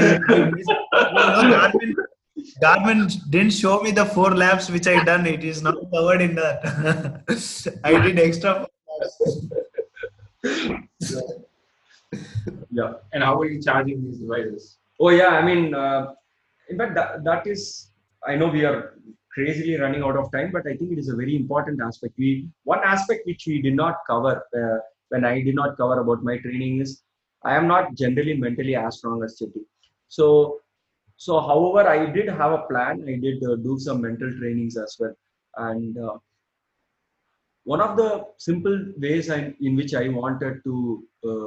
Garmin didn't show me the 4 laps which I done. It is not covered in that. I did extra 4 laps. Yeah. And how are you charging these devices? Oh yeah, I mean, in fact, that is, I know we are crazily running out of time, but I think it is a very important aspect. One aspect which we did not cover, when I did not cover about my training, is I am not generally mentally as strong as Chitti. So however, I did have a plan. I did do some mental trainings as well. And one of the simple ways in which I wanted to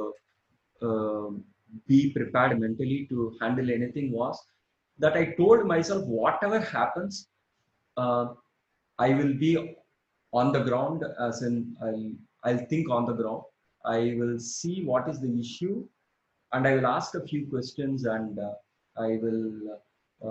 be prepared mentally to handle anything was that I told myself, whatever happens, I will be on the ground, as in I'll think on the ground. I will see what is the issue, and I will ask a few questions, and I will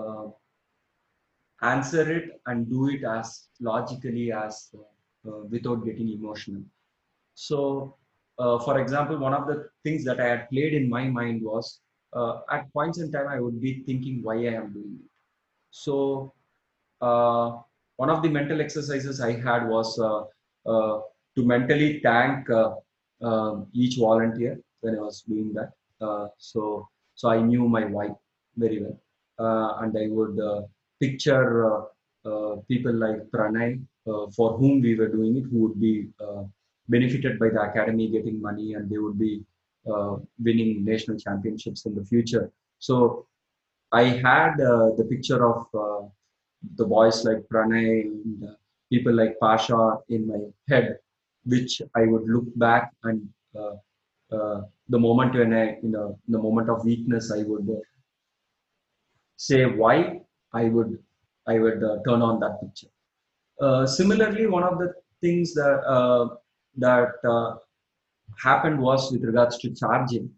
answer it and do it as logically as without getting emotional. So, for example, one of the things that I had played in my mind was at points in time I would be thinking why I am doing it. So, one of the mental exercises I had was to mentally thank each volunteer when I was doing that. So I knew my why very well, and I would picture people like Pranay, for whom we were doing it, who would be benefited by the academy getting money, and they would be winning national championships in the future. So I had the picture of the boys like Pranay and people like Pasha in my head, which I would look back, and the moment when in the moment of weakness, I would say why I would turn on that picture. Similarly, one of the things that happened was with regards to charging.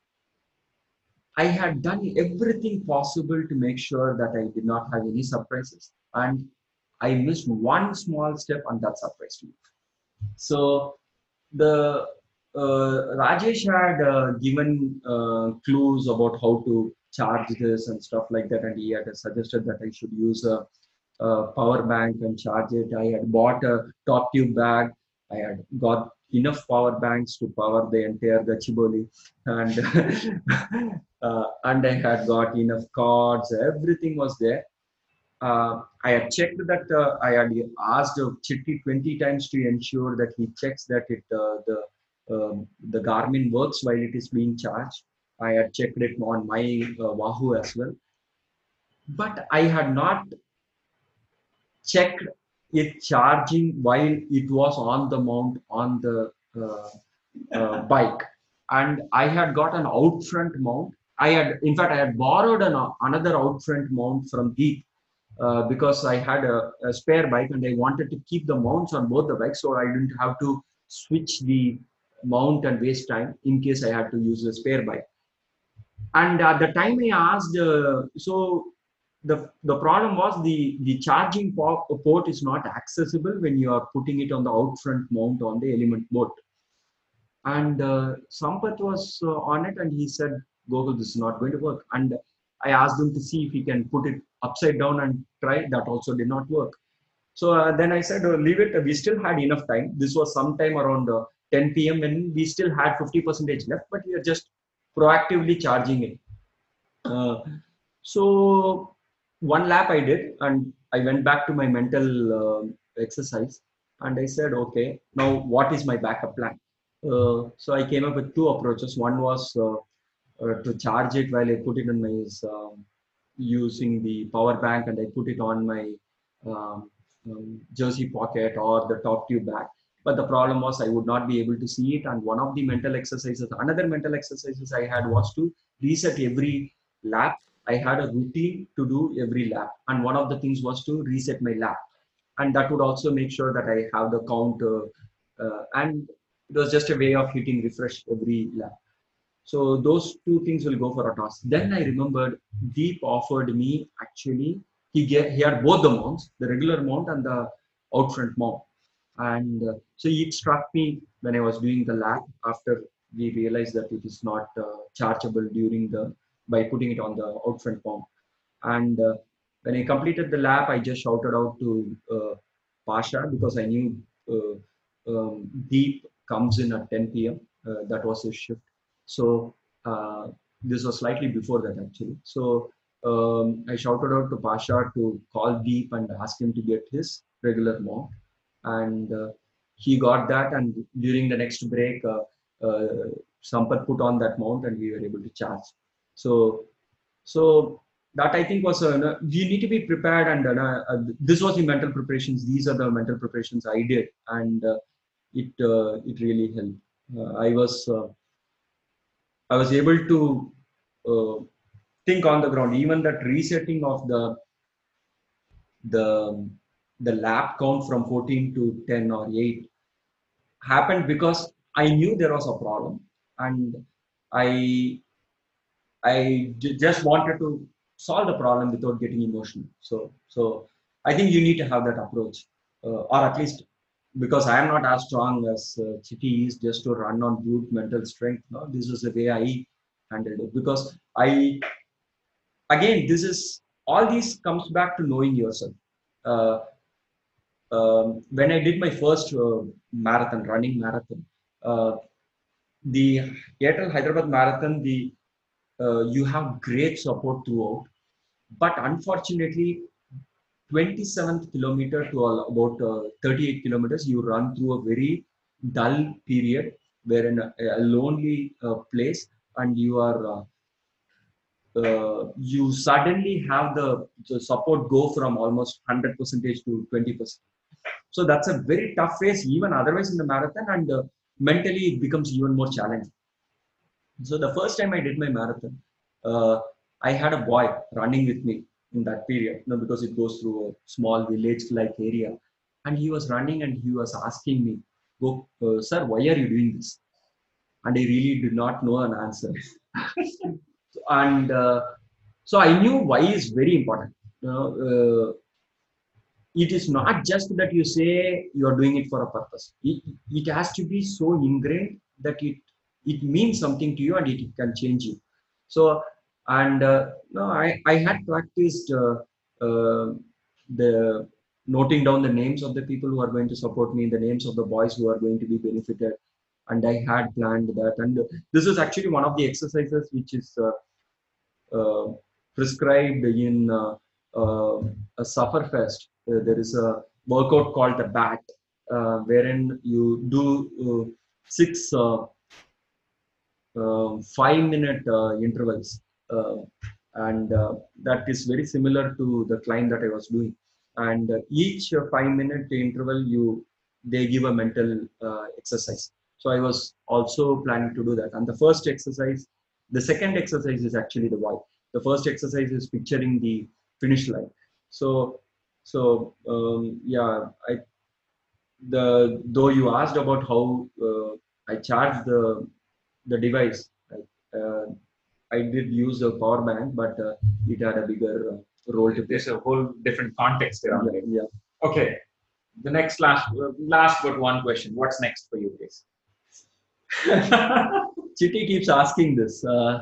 I had done everything possible to make sure that I did not have any surprises, and I missed one small step, and that surprised me. So the Rajesh had given clues about how to charge this and stuff like that, and he had suggested that I should use a power bank and charge it. I had bought a top tube bag. I had got enough power banks to power the entire Gachibowli, and and I had got enough cords. Everything was there. I had checked that I had asked Chitti 20 times to ensure that he checks that the Garmin works while it is being charged. I had checked it on my Wahoo as well, but I had not checked it charging while it was on the mount on the bike, and I had got an out front mount. In fact, I had borrowed another out front mount from Deep because I had a spare bike and I wanted to keep the mounts on both the bikes so I didn't have to switch the mount and waste time in case I had to use a spare bike. And at the time I asked, the problem was the charging port is not accessible when you are putting it on the out front mount on the Element boat. And Sampath was on it and he said, Gokul, this is not going to work. And I asked him to see if he can put it upside down and try. That also did not work. So then I said, leave it. We still had enough time. This was sometime around 10 p.m. when we still had 50% left, but we are just proactively charging it. So one lap I did, and I went back to my mental exercise, and I said, okay, now what is my backup plan? So I came up with two approaches. One was to charge it while I put it in my using the power bank, and I put it on my jersey pocket or the top tube bag. But the problem was I would not be able to see it. And one of the mental exercises, another mental exercises I had was to reset every lap. I had a routine to do every lap, and one of the things was to reset my lap, and that would also make sure that I have the count. And it was just a way of hitting refresh every lap. So those two things will go for a toss. Then I remembered Deep offered me actually, he had both the mounts, the regular mount and the out front mount. And so it struck me when I was doing the lap after we realized that it is not chargeable by putting it on the out front mount. And when I completed the lap, I just shouted out to Pasha because I knew Deep comes in at 10 p.m. That was his shift. So this was slightly before that actually. So I shouted out to Pasha to call Deep and ask him to get his regular mount. And he got that. And during the next break, Sampath put on that mount and we were able to charge. So that I think was, you need to be prepared. And this was the mental preparations. These are the mental preparations I did. And it really helped. I was able to think on the ground. Even that resetting of the lap count from 14 to 10 or 8 happened because I knew there was a problem, and I just wanted to solve the problem without getting emotional. So I think you need to have that approach, or at least, because I am not as strong as Chitti is, just to run on brute mental strength. No, this is the way I handled it. Because all these comes back to knowing yourself. When I did my first running marathon, the Airtel Hyderabad marathon, you have great support throughout, but unfortunately, 27th kilometer to about 38 kilometers, you run through a very dull period, where in a lonely place, and you suddenly have the support go from almost 100% to 20%. So that's a very tough phase, even otherwise in the marathon, and mentally it becomes even more challenging. So the first time I did my marathon, I had a boy running with me in that period, because it goes through a small village-like area. and he was running and he was asking me, "Go, sir, why are you doing this?" And I really did not know an answer. And so I knew why is very important. It is not just that you say you are doing it for a purpose. It has to be so ingrained that it means something to you and it can change you. So, and no, I had practiced the noting down the names of the people who are going to support me, the names of the boys who are going to be benefited, and I had planned that. And this is actually one of the exercises which is prescribed in a Sufferfest. There is a workout called the BAT, wherein you do six 5-minute intervals, and that is very similar to the climb that I was doing. And each 5-minute interval, they give a mental exercise. So I was also planning to do that. And the second exercise is actually the why. The first exercise is picturing the finish line. So yeah, though you asked about how I charge the device, I did use a power bank, but it had a bigger role to play. There's a whole different context around it. Yeah. Okay. The last but one question. What's next for you guys? Chitti keeps asking this.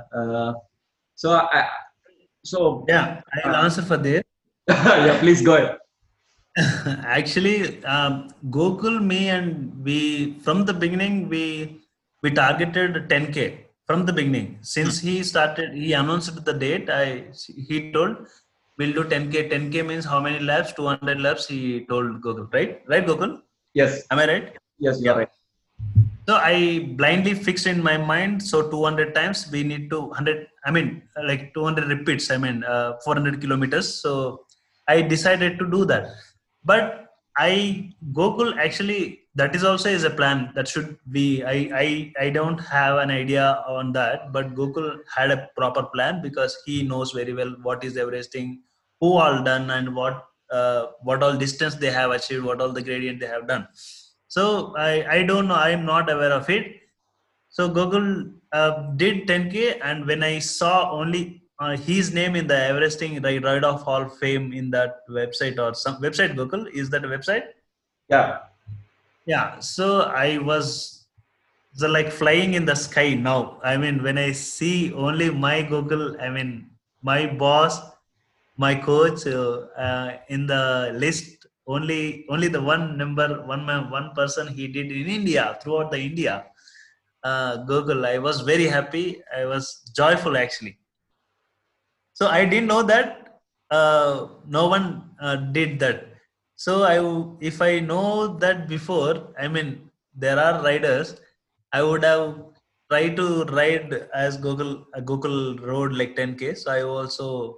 So Yeah, I'll answer for this. yeah, please go ahead. Actually, Gokul, me, and we from the beginning we targeted 10K from the beginning. Since he announced the date. He told we'll do 10K. 10K means how many laps? 200 laps. He told Gokul, right? Right, Gokul? Yes. Am I right? Yes, you're right. So I blindly fixed in my mind. So 200 times we need to 100. I mean, like 200 repeats. 400 kilometers. So I decided to do that. But Gokul actually, that is also is a plan that should be. I don't have an idea on that, but Gokul had a proper plan because he knows very well what is Everesting, who all done, and what all distance they have achieved, what all the gradient they have done. So I don't know. I am not aware of it. So Gokul did 10K, and when I saw only his name in the Everesting Ride of Hall of Fame in that website or some website, Gokul, is that a website? Yeah. Yeah. So I was like flying in the sky now. I mean, when I see only my Gokul, I mean, my boss, my coach in the list, only the one person he did in India, throughout the India. Gokul, I was very happy. I was joyful actually. So I didn't know that no one did that. So if I know that before, I mean, there are riders, I would have tried to ride as Gokul rode like 10K. So I also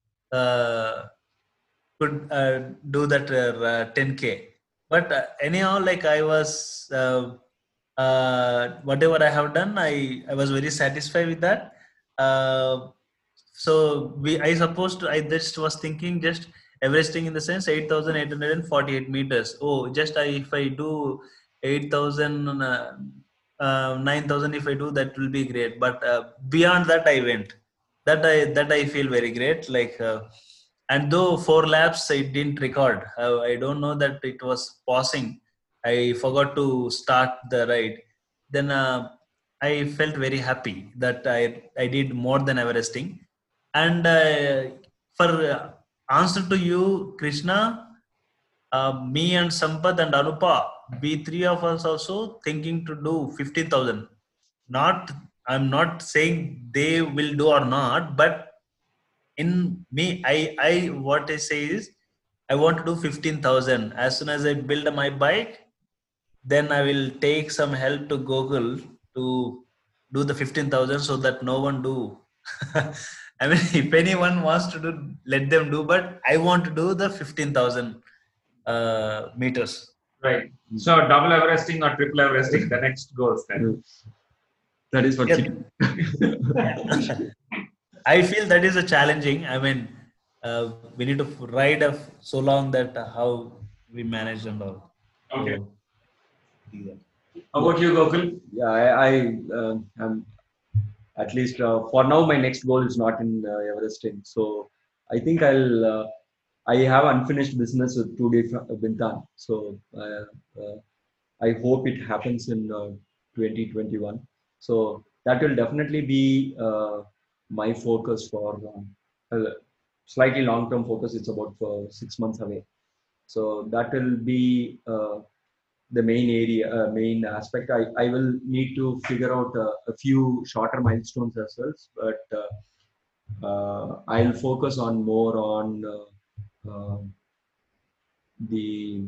could do that 10K. But anyhow, like I was, whatever I have done, I was very satisfied with that. So I just was thinking just Everesting in the sense 8,848 meters. Oh, just if I do 8,000, 9,000, if I do, that will be great. But beyond that, I went. That I feel very great. Like, and though 4 laps I didn't record, I don't know that it was pausing. I forgot to start the ride. Then I felt very happy that I did more than Everesting. And for answer to you, Krishna, me and Sampath and Anupa, we 3 of us also thinking to do 15,000. I'm not saying they will do or not, but in me, what I say is, I want to do 15,000. As soon as I build my bike, then I will take some help to Google to do the 15,000 so that no one do. I mean, if anyone wants to do, let them do, but I want to do the 15,000 meters. Right. So double Everesting or triple Everesting, the next goals then. That is what I feel that is a challenging. I mean, we need to ride so long that how we managed and all. Okay. So, yeah. How about you, Gokul? Yeah, am at least for now. My next goal is not in Everesting, so I think I have unfinished business with 2D Bintan. So I hope it happens in 2021. So that will definitely be my focus for slightly long-term focus. It's about 6 months away. So that will be the main area, main aspect. I will need to figure out a few shorter milestones as well, but I'll focus on more on the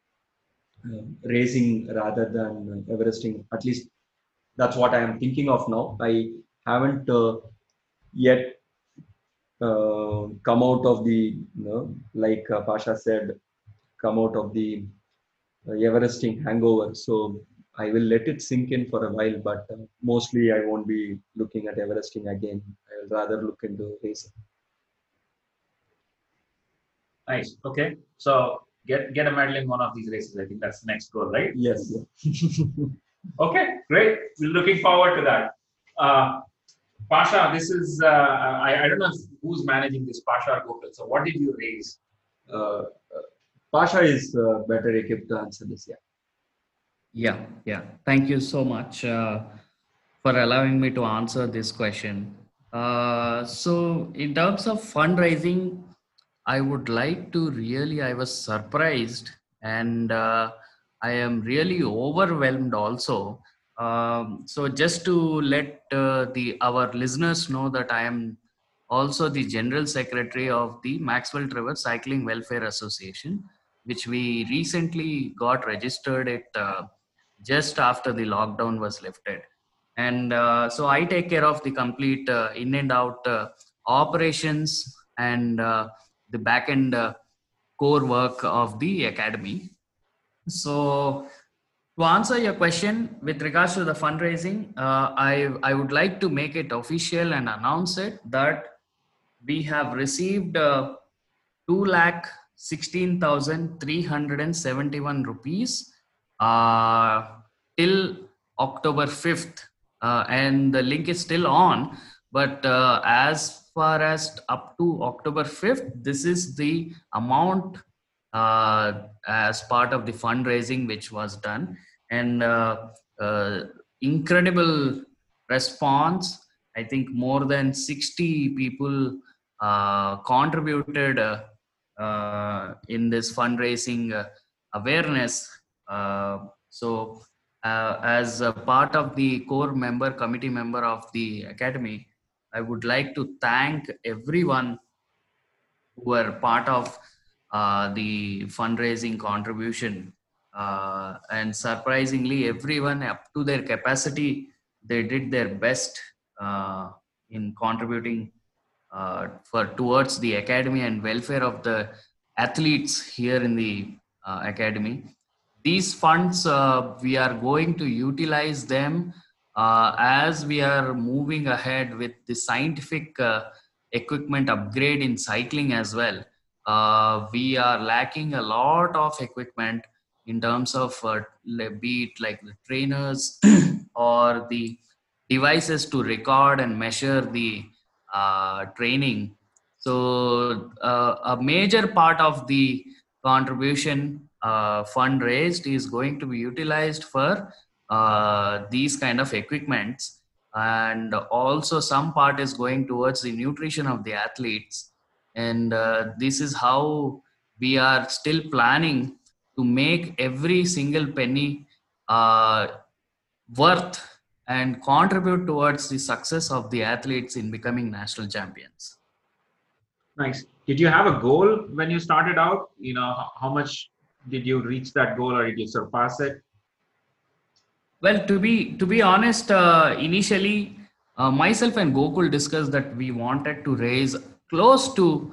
racing rather than Everesting. At least that's what I am thinking of now. I haven't yet come out of the, like Pasha said, come out of the Everesting hangover. So I will let it sink in for a while, but mostly I won't be looking at Everesting again. I will rather look into racing. Nice. Okay. So get a medal in one of these races. I think that's the next goal, right? Yes. Okay, great. We're looking forward to that. Pasha, this is I don't know who's managing this, Pasha or Gokul. So what did you raise? Pasha is better equipped to answer this. Yeah. Thank you so much for allowing me to answer this question. So, in terms of fundraising, I would like to I was surprised and I am really overwhelmed also. So, just to let our listeners know that I am also the General Secretary of the Maxwell Trevor Cycling Welfare Association, which we recently got registered at just after the lockdown was lifted. And so I take care of the complete in and out operations and the back end core work of the academy. So to answer your question with regards to the fundraising, I would like to make it official and announce it that we have received 2,16,371 rupees till October 5th. And the link is still on. But as far as up to October 5th, this is the amount as part of the fundraising which was done. And incredible response. I think more than 60 people contributed in this fundraising awareness. So as a part of the core committee member of the academy, I would like to thank everyone who were part of the fundraising contribution. And surprisingly, everyone up to their capacity, they did their best in contributing towards the academy and welfare of the athletes here in the academy. These funds, we are going to utilize them as we are moving ahead with the scientific equipment upgrade in cycling as well. We are lacking a lot of equipment in terms of be it like the trainers or the devices to record and measure the training. So a major part of the contribution fund raised is going to be utilized for these kind of equipments, and also some part is going towards the nutrition of the athletes. And this is how we are still planning to make every single penny worth and contribute towards the success of the athletes in becoming national champions. Nice. Did you have a goal when you started out? How much did you reach that goal, or did you surpass it? Well, to be honest, initially myself and Gokul discussed that we wanted to raise close to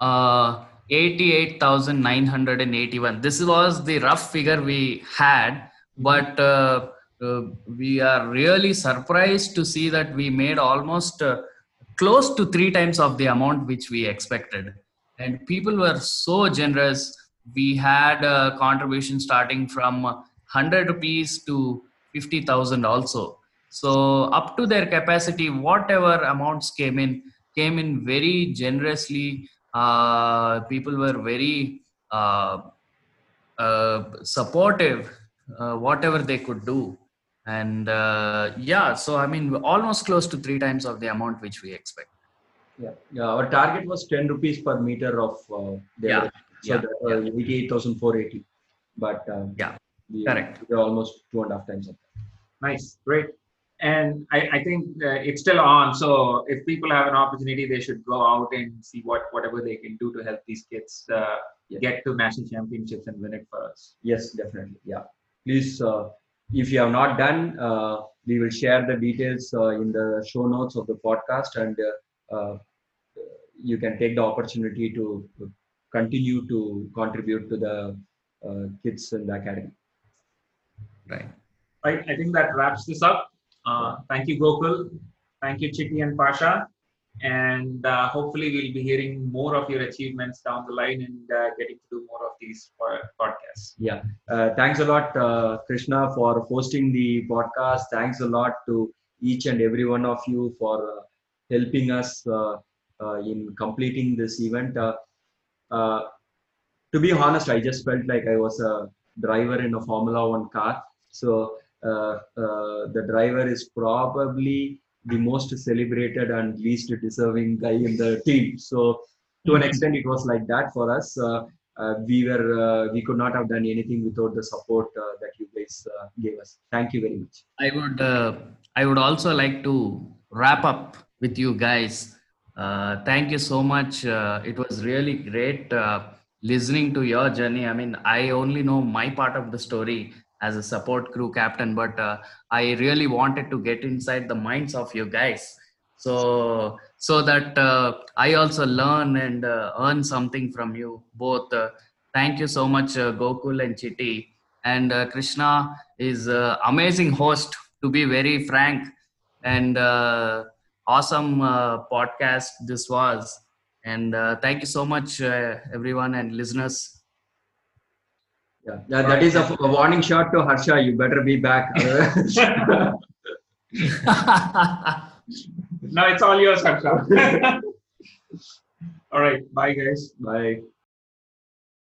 88,981. This was the rough figure we had, but we are really surprised to see that we made almost close to 3 times of the amount which we expected. And people were so generous. we had a contribution starting from 100 rupees to 50,000 also. So up to their capacity, whatever amounts came in very generously. People were very supportive, whatever they could do. And yeah, so I mean, almost close to 3 times of the amount which we expect. Yeah. Our target was 10 rupees per meter of the Yeah. Everest. So that 88,480. But Yeah. we Correct. were almost 2.5 times of that. Nice, great. And I think it's still on. So if people have an opportunity, they should go out and see whatever they can do to help these kids get to national championships and win it for us. Yes, definitely. Yeah. Please, if you have not done, we will share the details in the show notes of the podcast, and you can take the opportunity to continue to contribute to the kids in the academy. Right. Right. I think that wraps this up. Thank you, Gokul. Thank you, Chitti and Pasha. And hopefully we'll be hearing more of your achievements down the line and getting to do more of these podcasts. Yeah. Thanks a lot, Krishna, for hosting the podcast. Thanks a lot to each and every one of you for helping us in completing this event. To be honest, I just felt like I was a driver in a Formula One car. So the driver is probably the most celebrated and least deserving guy in the team. So to an extent, it was like that for us. We could not have done anything without the support that you guys gave us. Thank you very much. I would also like to wrap up with you guys. Thank you so much. It was really great listening to your journey. I mean, I only know my part of the story as a support crew captain, but I really wanted to get inside the minds of you guys, so that I also learn and earn something from you both. Thank you so much, Gokul and Chitti. And Krishna is amazing host, to be very frank, and awesome podcast this was. And thank you so much, everyone and listeners. Yeah, that is a warning shot to Harsha. You better be back. No, it's all yours, Harsha. All right. Bye, guys. Bye.